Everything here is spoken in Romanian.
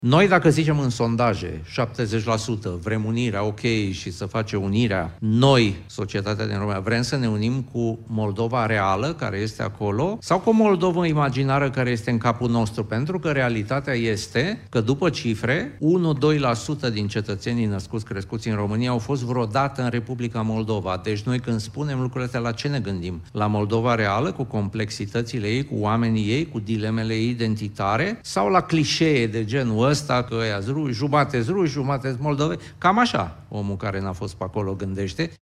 Noi, dacă zicem în sondaje, 70% vrem unirea, ok, și să face unirea, noi, societatea din România, vrem să ne unim cu Moldova reală, care este acolo, sau cu Moldova imaginară, care este în capul nostru, pentru că realitatea este că după cifre, 1-2% din cetățenii născuți, crescuți în România au fost vreodată în Republica Moldova. Deci noi când spunem lucrurile astea, la ce ne gândim? La Moldova reală, cu complexitățile ei, cu oamenii ei, cu dilemele ei identitare, sau la clișee de genul ăsta, că ăia-s ruși, jumate-s ruși, jumate-s moldoveni? Cam așa omul care n-a fost pe acolo gândește.